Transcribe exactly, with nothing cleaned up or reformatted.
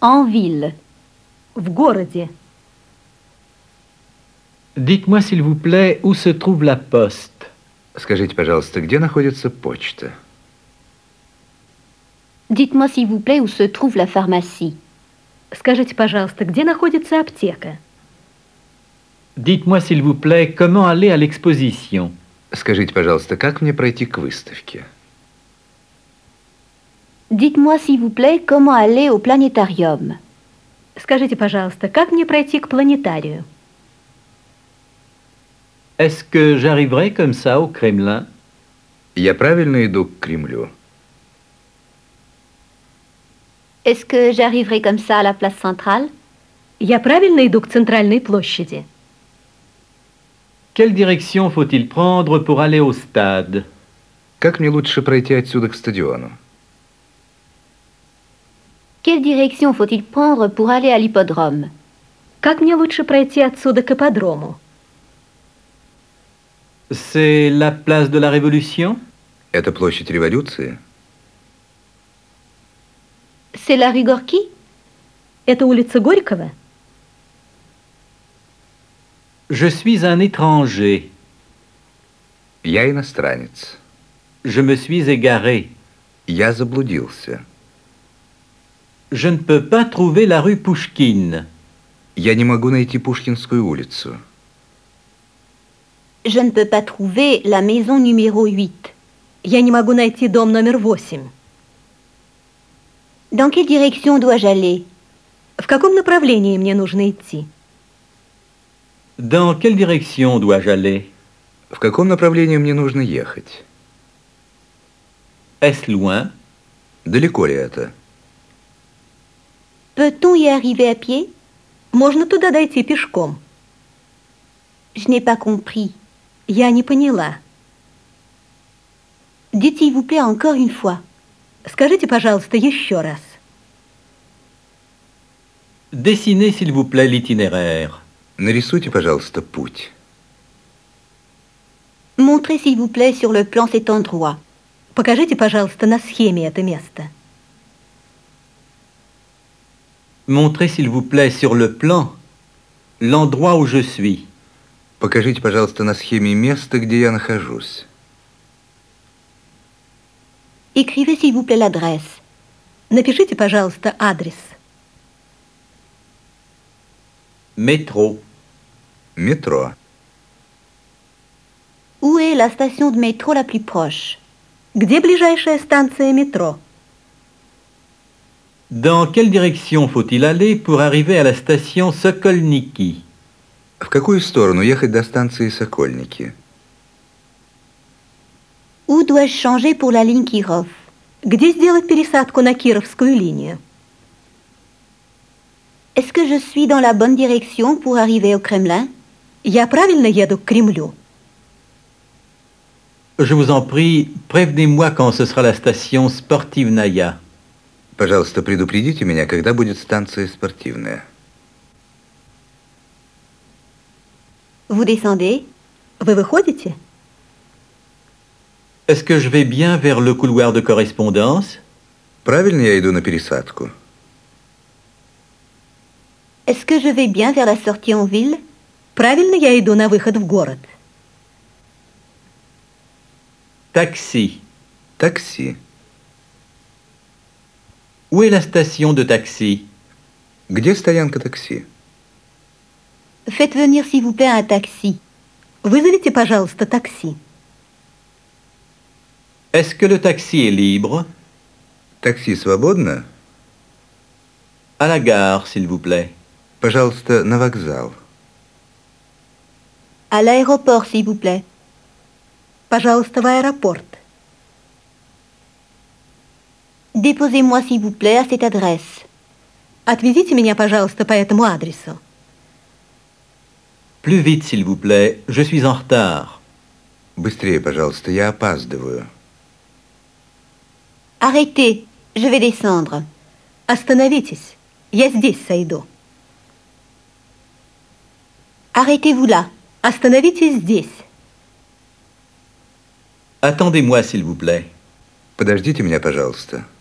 En ville. В городе. Dites-moi s'il vous plaît, où se trouve la poste? Скажите, пожалуйста, где находится почта? Dites-moi s'il vous plaît où se trouve la pharmacie. Скажите, пожалуйста, где находится аптека? Dites-moi s'il vous plaît, comment aller à l'exposition? Скажите, пожалуйста, как мне пройти к выставке? Dites-moi s'il vous plaît comment aller au planétarium. Скажите, пожалуйста, как мне пройти к планетарию? Est-ce que j'arriverai comme ça au Kremlin? Я правильно иду к Кремлю? Est-ce que j'arriverai comme ça à la place centrale? Я правильно иду к центральной площади? Quelle direction faut-il prendre pour aller au stade? Как мне лучше пройти отсюда к стадиону? Quelle direction faut-il prendre pour aller à l'hippodrome? Как мне лучше пройти отсюда к ипподрому? C'est la place de la Révolution? Это площадь революции? C'est la rue Gorky? Это улица Горького? Je suis un étranger. Я иностранец. Je me suis égaré. Я заблудился. Je ne peux pas trouver la rue Pouchkine. Я не могу найти Пушкинскую улицу. Je ne peux pas trouver la maison numéro huit. Я не могу найти дом номер восемь. Dans quelle direction dois-je aller? В каком направлении мне нужно идти? Dans quelle direction dois-je aller? В каком направлении мне нужно ехать? Est-ce loin? Далеко ли это? Peut-on y arriver à pied? Можно туда дойти пешком. Je n'ai pas compris. Я не поняла. Dites s'il vous plaît encore une fois. Скажите, пожалуйста, еще раз. Dessinez s'il vous plaît l'itinéraire. Нарисуйте, пожалуйста, путь. Montrez s'il vous plaît sur le plan cet endroit. Покажите, пожалуйста, на схеме это место. Montrez s'il vous plaît sur le plan l'endroit où je suis. Покажите, пожалуйста, на схеме место, где я нахожусь. Écrivez s'il vous plaît l'adresse. Напишите, пожалуйста, адрес. Métro. Метро. Où est la station de métro la plus proche? Где ближайшая станция метро? Dans quelle direction faut-il aller pour arriver à la station Sokolniki? В какую сторону ехать до станции Сокольники? Où dois-je changer pour la ligne Kirov? Где сделать пересадку на Кировскую линию? Est-ce que je suis dans la bonne direction pour arriver au Kremlin? Я правильно еду к Кремлю? Je vous en prie, prévenez-moi quand ce sera la station Sportivnaya. Пожалуйста, предупредите меня, когда будет станция спортивная. Vous descendez? Вы выходите? Est-ce que je vais bien vers le couloir de correspondance? Правильно я иду на пересадку? Est-ce que je vais bien vers la sortie en ville? Правильно я иду на выход в город? Taxi. Такси. Où est la station de taxi? Где стоянка такси? Faites venir s'il vous plaît un taxi. Вызовите, пожалуйста, такси. Est-ce que le taxi est libre? Такси свободно? À la gare, s'il vous plaît. Пожалуйста, на вокзал. À l'aéroport s'il vous plaît. Пожалуйста, в аэропорт. Déposez-moi s'il vous plaît à cette adresse. Отвезите меня, пожалуйста, по этому адресу. Plus vite, s'il vous plaît. Je suis en retard. Быстрее, пожалуйста, я опаздываю. Arrêtez, je vais descendre. Остановитесь, я здесь сойду. Arrêtez-vous là. Остановитесь здесь. Attendez-moi, s'il vous plaît. Подождите меня, пожалуйста.